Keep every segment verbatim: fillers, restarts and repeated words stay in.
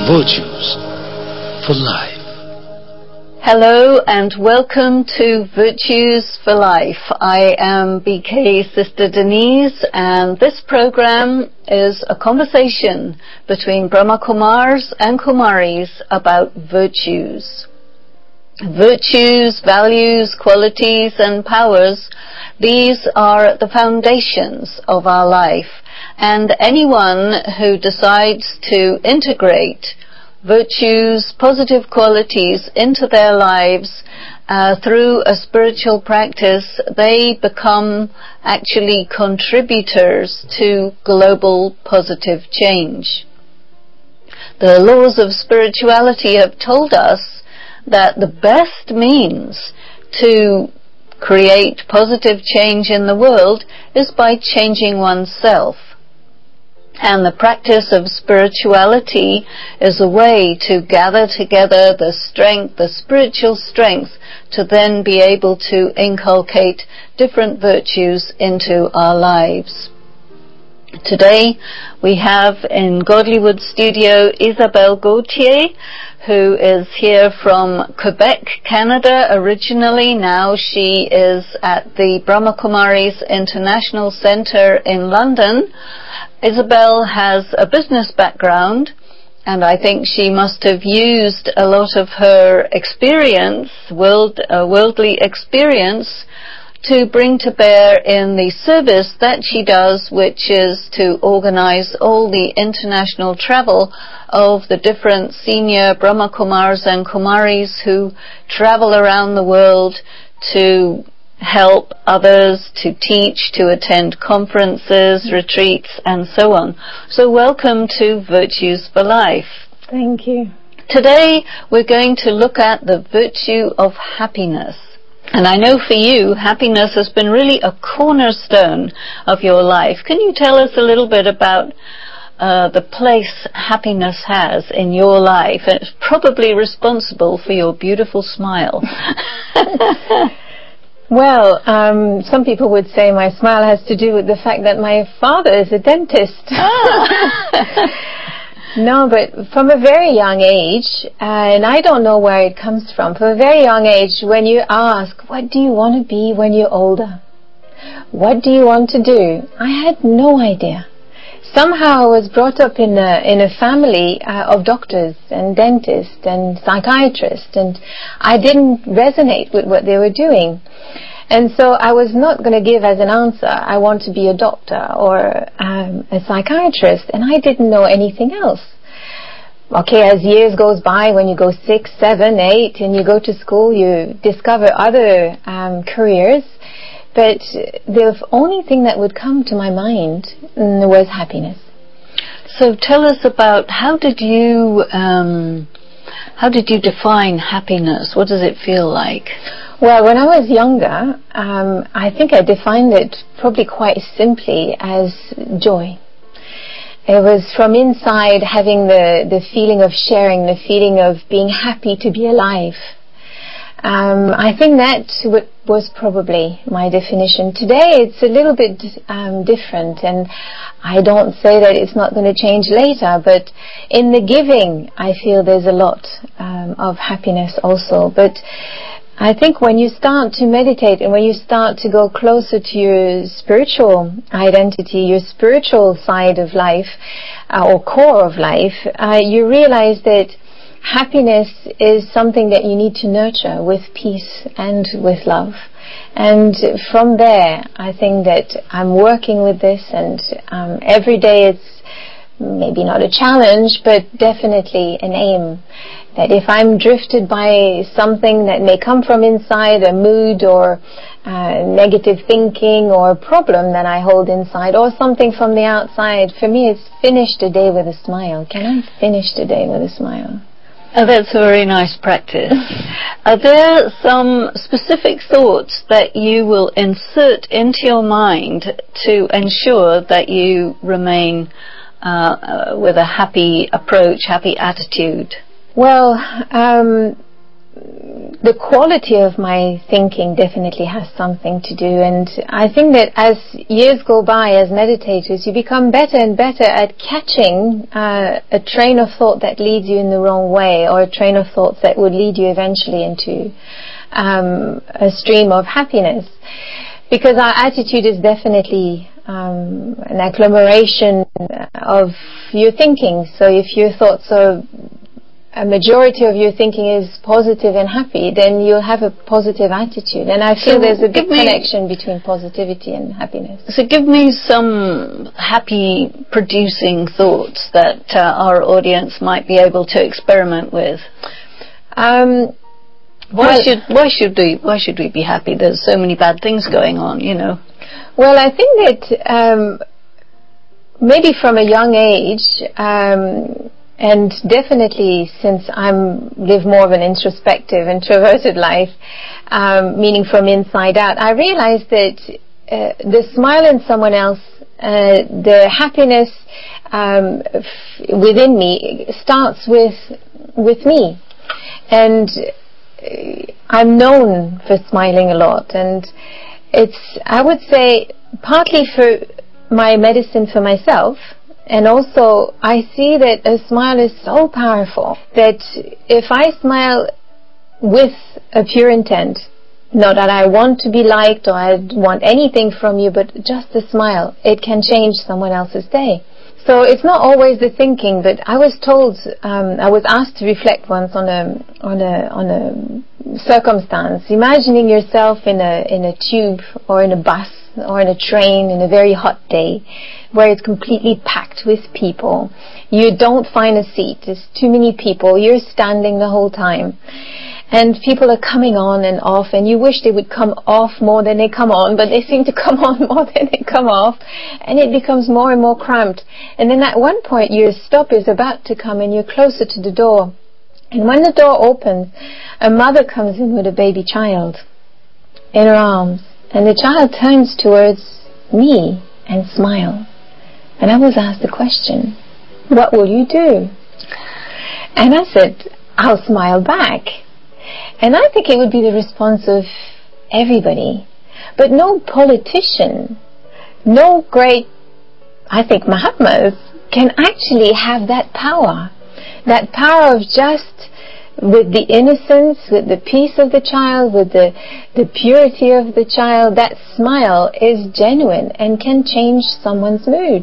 Virtues for Life. Hello and welcome to Virtues for Life. I am B K Sister Denise, and this program is a conversation between Brahma Kumars and Kumaris about virtues. Virtues, values, qualities and powers, these are the foundations of our life, and anyone who decides to integrate virtues, positive qualities into their lives uh, through a spiritual practice, they become actually contributors to global positive change. The laws of spirituality have told us that the best means to create positive change in the world is by changing oneself. And the practice of spirituality is a way to gather together the strength, the spiritual strength, to then be able to inculcate different virtues into our lives. Today we have in Godlywood Studio Isabelle Gauthier, who is here from Quebec, Canada originally. Now she is at the Brahma Kumaris International Centre in London. Isabelle has a business background, and I think she must have used a lot of her experience, world, uh, worldly experience, to bring to bear in the service that she does, which is to organize all the international travel of the different senior Brahma Kumars and Kumaris who travel around the world to help others, to teach, to attend conferences, retreats, and so on. So welcome to Virtues for Life. Thank you. Today we're going to look at the virtue of happiness. And I know for you, happiness has been really a cornerstone of your life. Can you tell us a little bit about uh, the place happiness has in your life? It's probably responsible for your beautiful smile. Well, um, some people would say my smile has to do with the fact that my father is a dentist. Ah. No, but from a very young age, uh, and I don't know where it comes from, from a very young age, when you ask, what do you want to be when you're older? What do you want to do? I had no idea. Somehow I was brought up in a, in a family uh, of doctors and dentists and psychiatrists, and I didn't resonate with what they were doing. And so I was not going to give as an answer, I want to be a doctor or um, a psychiatrist, and I didn't know anything else. Okay, as years goes by, when you go six, seven, eight, and you go to school, you discover other um, careers, but the only thing that would come to my mind was happiness. So tell us about, how did you, um, how did you define happiness? What does it feel like? Well, when I was younger, um, I think I defined it probably quite simply as joy. It was from inside, having the, the feeling of sharing, the feeling of being happy to be alive. Um, I think that w- was probably my definition. Today it's a little bit um, different, and I don't say that it's not going to change later, but in the giving I feel there's a lot um, of happiness also. But I think when you start to meditate and when you start to go closer to your spiritual identity, your spiritual side of life, uh, or core of life, uh, you realize that happiness is something that you need to nurture with peace and with love. And from there, I think that I'm working with this, and um, every day it's maybe not a challenge, but definitely an aim. That if I'm drifted by something that may come from inside, a mood or uh, negative thinking or a problem that I hold inside, or something from the outside, for me it's finish the day with a smile. Can I finish the day with a smile? Oh, that's a very nice practice. Are there some specific thoughts that you will insert into your mind to ensure that you remain uh, uh, with a happy approach, happy attitude? Well, um, the quality of my thinking definitely has something to do. And I think that as years go by, as meditators, you become better and better at catching uh, a train of thought that leads you in the wrong way, or a train of thoughts that would lead you eventually into um, a stream of happiness. Because our attitude is definitely um, an agglomeration of your thinking. So if your thoughts are, a majority of your thinking is positive and happy, then you'll have a positive attitude. And I feel so there's a big connection between positivity and happiness. So give me some happy producing thoughts that uh, our audience might be able to experiment with. Um, Why well, should why should we why should we be happy? There's so many bad things going on, you know. Well, I think that um, maybe from a young age, um, and definitely since I'm live more of an introspective, introverted life, um, meaning from inside out, I realized that uh, the smile in someone else, uh, the happiness um, f- within me starts with with me, and I'm known for smiling a lot, and it's, I would say, partly for my medicine for myself, and also I see that a smile is so powerful that if I smile with a pure intent, not that I want to be liked or I want anything from you, but just a smile, it can change someone else's day. So it's not always the thinking, but I was told, um, I was asked to reflect once on a on a on a circumstance, imagining yourself in a in a tube or in a bus or in a train in a very hot day, where it's completely packed with people. You don't find a seat. There's too many people. You're standing the whole time. And people are coming on and off, and you wish they would come off more than they come on, but they seem to come on more than they come off, and it becomes more and more cramped. And then at one point your stop is about to come, and you're closer to the door. And when the door opens, a mother comes in with a baby child in her arms, and the child turns towards me and smiles. And I was asked the question, what will you do? And I said, I'll smile back. And I think it would be the response of everybody. But no politician, no great, I think, Mahatmas can actually have that power. That power of just, with the innocence, with the peace of the child, with the, the purity of the child, that smile is genuine and can change someone's mood.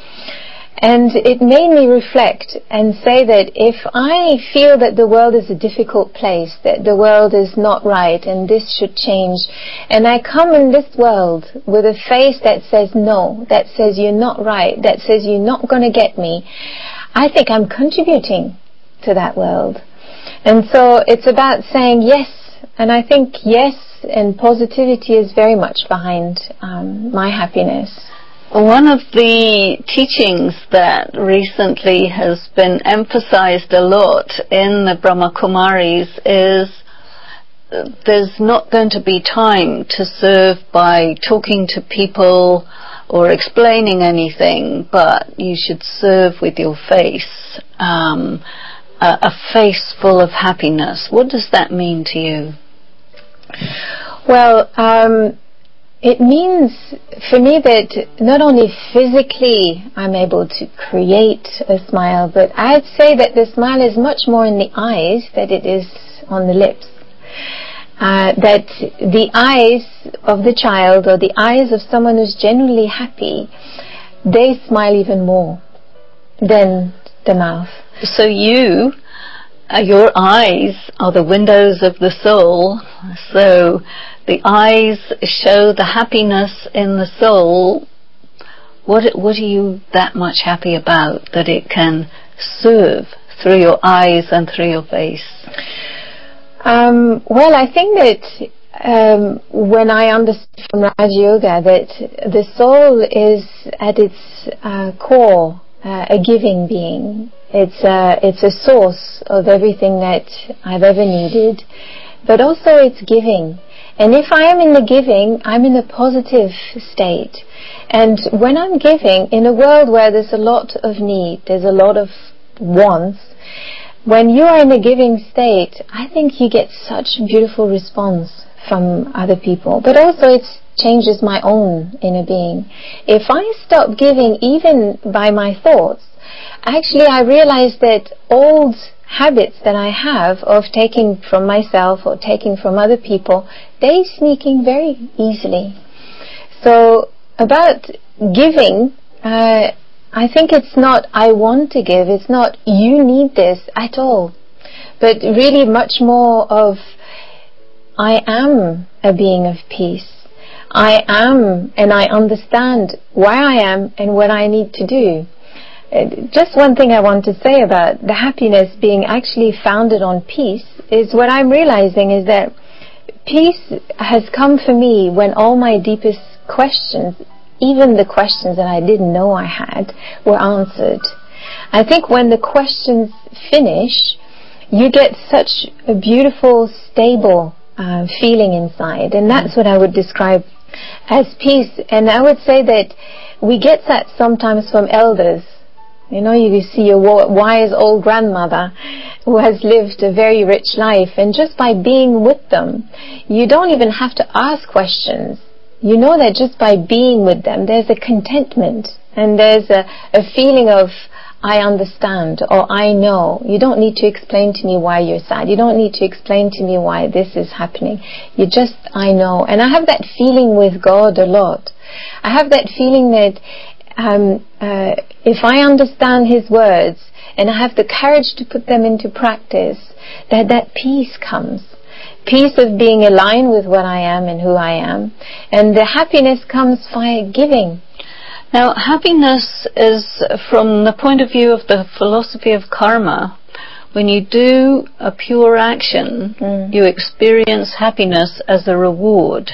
And it made me reflect and say that if I feel that the world is a difficult place, that the world is not right and this should change, and I come in this world with a face that says no, that says you're not right, that says you're not going to get me, I think I'm contributing to that world. And so it's about saying yes, and I think yes and positivity is very much behind um, my happiness. One of the teachings that recently has been emphasized a lot in the Brahma Kumaris is there's not going to be time to serve by talking to people or explaining anything, but you should serve with your face, um, a, a face full of happiness. What does that mean to you? Well, um, it means for me that not only physically I'm able to create a smile, but I'd say that the smile is much more in the eyes than it is on the lips. Uh, that the eyes of the child or the eyes of someone who's genuinely happy, they smile even more than the mouth. So you, uh, your eyes are the windows of the soul, so the eyes show the happiness in the soul. What what are you that much happy about that it can serve through your eyes and through your face? Um, well, I think that um, when I understood from Raj Yoga that the soul is at its uh, core uh, a giving being. It's a, it's a source of everything that I've ever needed, but also it's giving. And if I am in the giving, I'm in a positive state. And when I'm giving, in a world where there's a lot of need, there's a lot of wants, when you are in a giving state, I think you get such beautiful response from other people. But also it changes my own inner being. If I stop giving even by my thoughts, actually I realize that old habits that I have of taking from myself or taking from other people, they sneak in very easily. So about giving, uh, I think it's not I want to give, it's not you need this at all, but really much more of I am a being of peace. I am, and I understand why I am and what I need to do. Just one thing I want to say about the happiness being actually founded on peace is what I'm realizing is that peace has come for me when all my deepest questions, even the questions that I didn't know I had, were answered. I think when the questions finish, you get such a beautiful, stable uh, feeling inside, and that's what I would describe as peace. And I would say that we get that sometimes from elders. You know, you see a wise old grandmother who has lived a very rich life, and just by being with them, you don't even have to ask questions. You know that just by being with them, there's a contentment, and there's a, a feeling of, I understand, or I know. You don't need to explain to me why you're sad. You don't need to explain to me why this is happening. You just, I know. And I have that feeling with God a lot. I have that feeling that Um, uh, if I understand His words and I have the courage to put them into practice, that that peace comes. Peace of being aligned with what I am and who I am. And the happiness comes via giving. Now, happiness is, from the point of view of the philosophy of karma, when you do a pure action, mm. you experience happiness as a reward.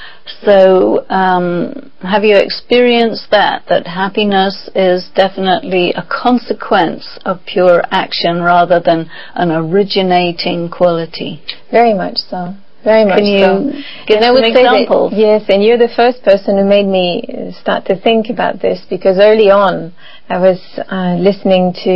So, um, have you experienced that, that happiness is definitely a consequence of pure action rather than an originating quality? Very much so. Very much Can you so. give and some I would examples? Say that, yes, and you're the first person who made me start to think about this, because early on I was uh, listening to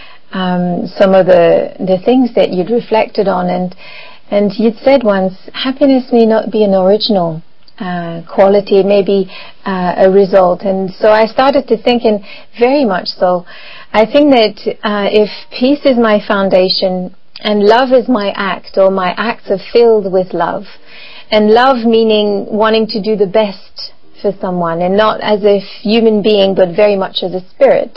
um, some of the the things that you'd reflected on, and and you'd said once, happiness may not be an original Uh, quality, maybe uh, a result. And so I started to think, and very much so, I think that uh, if peace is my foundation and love is my act, or my acts are filled with love, and love meaning wanting to do the best for someone and not as a human being but very much as a spirit.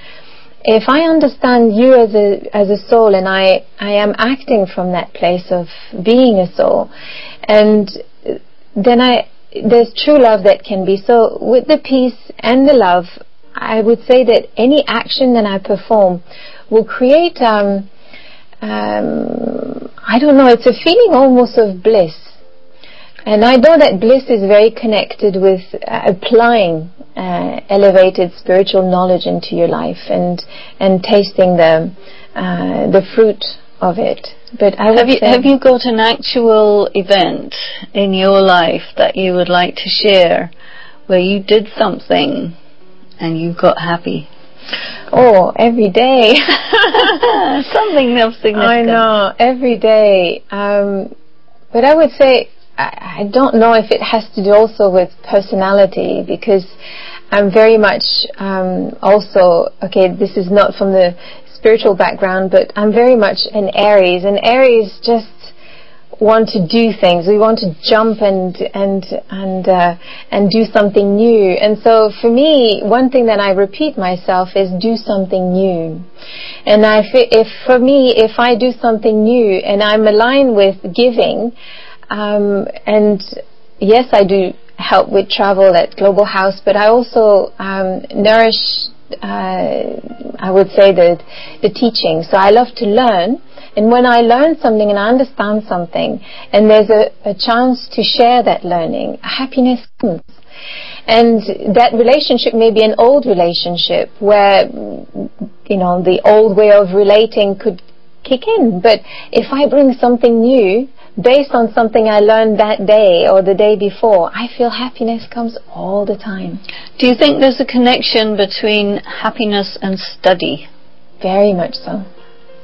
If I understand you as a as a soul, and I, I am acting from that place of being a soul, and then I there's true love that can be. So with the peace and the love, I would say that any action that I perform will create um, um, I don't know, it's a feeling almost of bliss. And I know that bliss is very connected with uh, applying uh, elevated spiritual knowledge into your life and and tasting the uh, the fruit of it. But I would have you say, have you got an actual event in your life that you would like to share where you did something and you got happy? Oh, every day. Something of significance. I know, every day. Um, but I would say, I, I don't know if it has to do also with personality, because I'm very much um, also, okay, this is not from the spiritual background, but I'm very much an Aries, and Aries just want to do things. We want to jump and and and uh, and do something new. And so for me, one thing that I repeat myself is do something new. And I if for me, if I do something new and I'm aligned with giving, um, and yes, I do help with travel at Global House, but I also um, nourish Uh, I would say the the teaching. So I love to learn, and when I learn something and I understand something, and there's a, a chance to share that learning, happiness comes. And that relationship may be an old relationship where, you know, the old way of relating could kick in. But if I bring something new, based on something I learned that day or the day before, I feel happiness comes all the time. Do you think there's a connection between happiness and study? Very much so.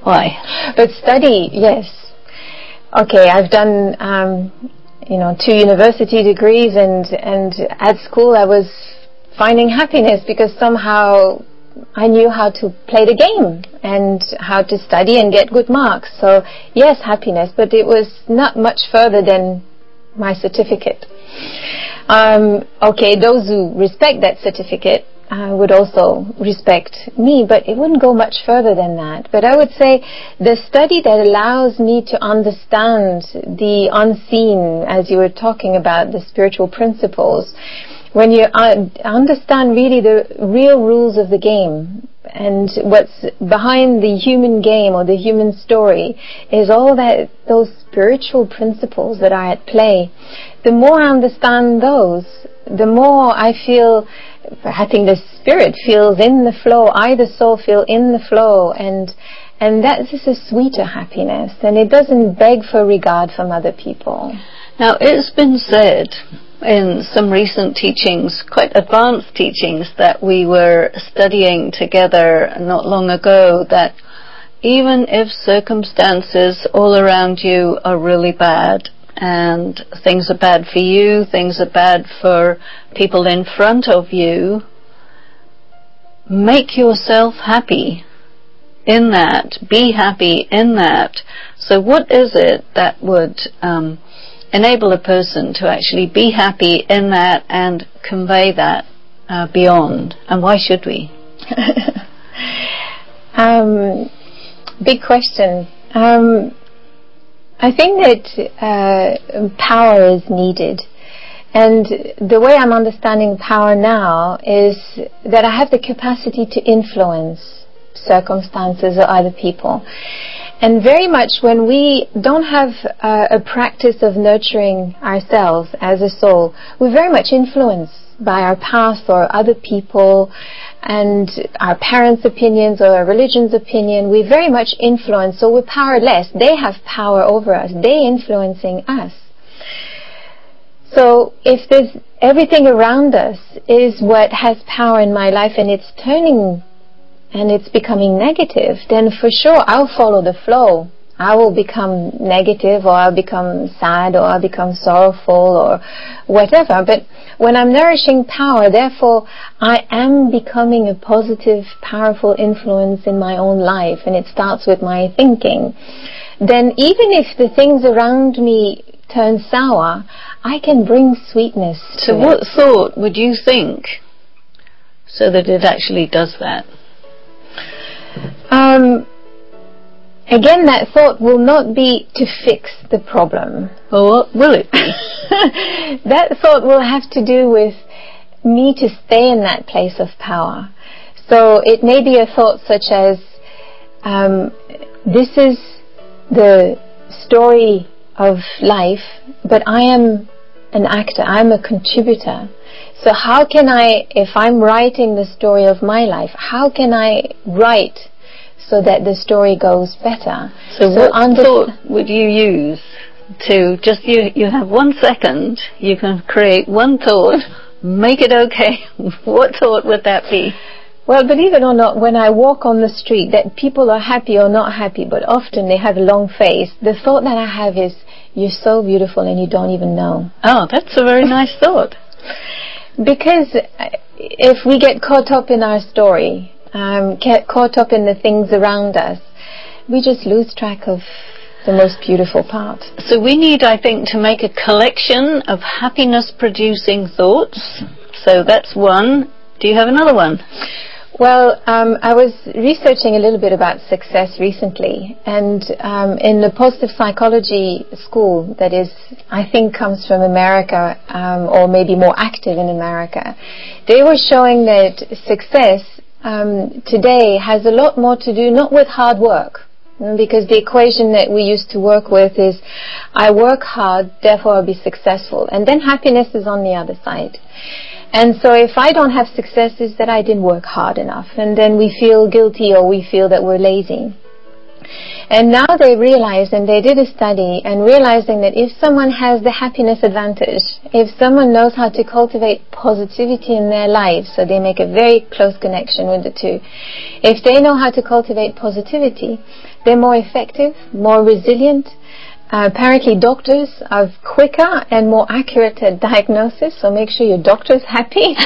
Why? But study, yes. Okay, I've done, um, you know, two university degrees, and, and at school I was finding happiness because somehow I knew how to play the game and how to study and get good marks. So yes, happiness, but it was not much further than my certificate. Um, okay, those who respect that certificate uh, would also respect me, but it wouldn't go much further than that. But I would say the study that allows me to understand the unseen, as you were talking about, the spiritual principles, when you understand really the real rules of the game and what's behind the human game or the human story is all that those spiritual principles that are at play. The more I understand those, the more I feel, I think the spirit feels in the flow, I the soul feel in the flow, and and that is a sweeter happiness, and it doesn't beg for regard from other people. Now, it's been said in some recent teachings, quite advanced teachings that we were studying together not long ago, that even if circumstances all around you are really bad, and things are bad for you, things are bad for people in front of you, make yourself happy in that, be happy in that. So what is it that would um, enable a person to actually be happy in that and convey that uh, beyond, and why should we? um, big question. Um, I think that uh, power is needed, and the way I'm understanding power now is that I have the capacity to influence circumstances or other people. And very much when we don't have uh, a practice of nurturing ourselves as a soul, we're very much influenced by our past or other people and our parents' opinions or our religion's opinion. We're very much influenced, so we're powerless. They have power over us. They're influencing us. So if there's everything around us is what has power in my life, and it's turning and it's becoming negative, then for sure I'll follow the flow. I will become negative, or I'll become sad, or I'll become sorrowful, or whatever. But when I'm nourishing power, therefore I am becoming a positive, powerful influence in my own life, and it starts with my thinking. Then even if the things around me turn sour, I can bring sweetness to So it. what thought would you think so that it actually does that? Um, again, that thought will not be to fix the problem. Well, what will it be? That thought will have to do with me to stay in that place of power. So it may be a thought such as, um, this is the story of life, but I am an actor, I'm a contributor. So how can I, if I'm writing the story of my life, how can I write so that the story goes better? So, so what under- thought would you use to just, you, you have one second, you can create one thought, make it okay. What thought would that be? Well, believe it or not, when I walk on the street, that people are happy or not happy, but often they have a long face, the thought that I have is, you're so beautiful and you don't even know. Oh, that's a very nice thought. Because if we get caught up in our story, um, get caught up in the things around us, we just lose track of the most beautiful part. So we need, I think, to make a collection of happiness-producing thoughts. So that's one. Do you have another one? Well, um, I was researching a little bit about success recently, and um, in the positive psychology school that is, I think, comes from America, um, or maybe more active in America, they were showing that success um, today has a lot more to do not with hard work, because the equation that we used to work with is, I work hard, therefore I'll be successful, and then happiness is on the other side. And so if I don't have success, it's that I didn't work hard enough. And then we feel guilty, or we feel that we're lazy. And now they realize, and they did a study, and realizing that if someone has the happiness advantage, if someone knows how to cultivate positivity in their lives, so they make a very close connection with the two, if they know how to cultivate positivity, they're more effective, more resilient. Uh, apparently doctors are quicker and more accurate at diagnosis, so make sure your doctor's happy.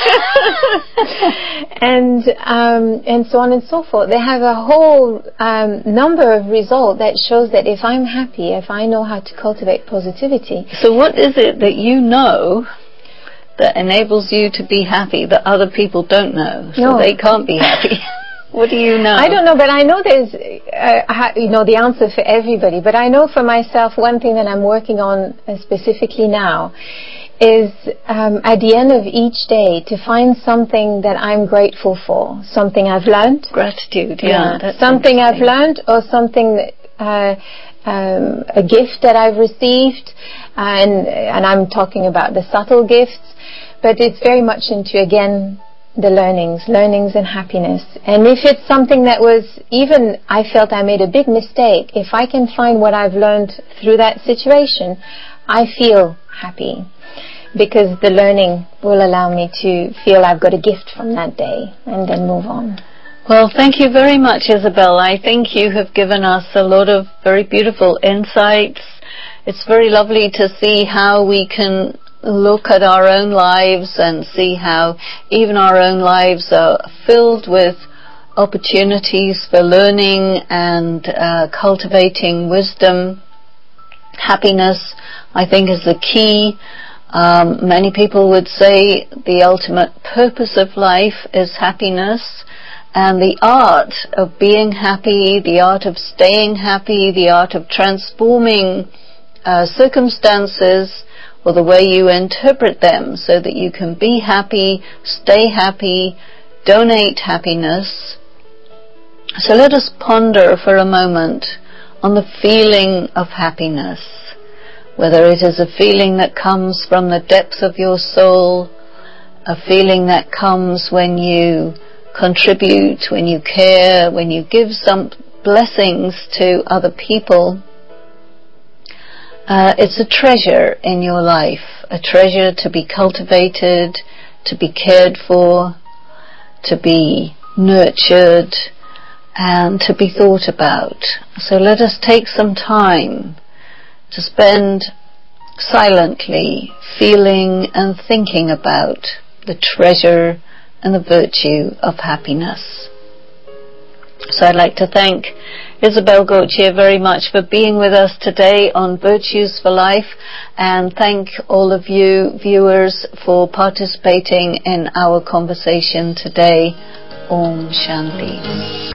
and um, and so on and so forth. They have a whole um, number of results that shows that if I'm happy, if I know how to cultivate positivity. So what is it that you know that enables you to be happy that other people don't know, so no. they can't be happy? What do you know? I don't know, but I know there's, uh, you know, the answer for everybody. But I know for myself, one thing that I'm working on uh, specifically now is um, at the end of each day to find something that I'm grateful for, something I've learned. Gratitude, yeah. yeah. Something I've learned, or something, uh, um, a gift that I've received, and and I'm talking about the subtle gifts, but it's very much into, again, the learnings, learnings and happiness. And if it's something that was, even I felt I made a big mistake, if I can find what I've learned through that situation, I feel happy, because the learning will allow me to feel I've got a gift from that day and then move on. Well, thank you very much, Isabel. I think you have given us a lot of very beautiful insights. It's very lovely to see how we can look at our own lives and see how even our own lives are filled with opportunities for learning and uh, cultivating wisdom. Happiness, I think, is the key. Um, many people would say the ultimate purpose of life is happiness, and the art of being happy, the art of staying happy, the art of transforming uh, circumstances or the way you interpret them so that you can be happy, stay happy, donate happiness. So let us ponder for a moment on the feeling of happiness, whether it is a feeling that comes from the depths of your soul, a feeling that comes when you contribute, when you care, when you give some blessings to other people. Uh, it's a treasure in your life, a treasure to be cultivated, to be cared for, to be nurtured, and to be thought about. So let us take some time to spend silently feeling and thinking about the treasure and the virtue of happiness. So I'd like to thank Isabel Gautier very much for being with us today on Virtues for Life, and thank all of you viewers for participating in our conversation today. Om Shanti.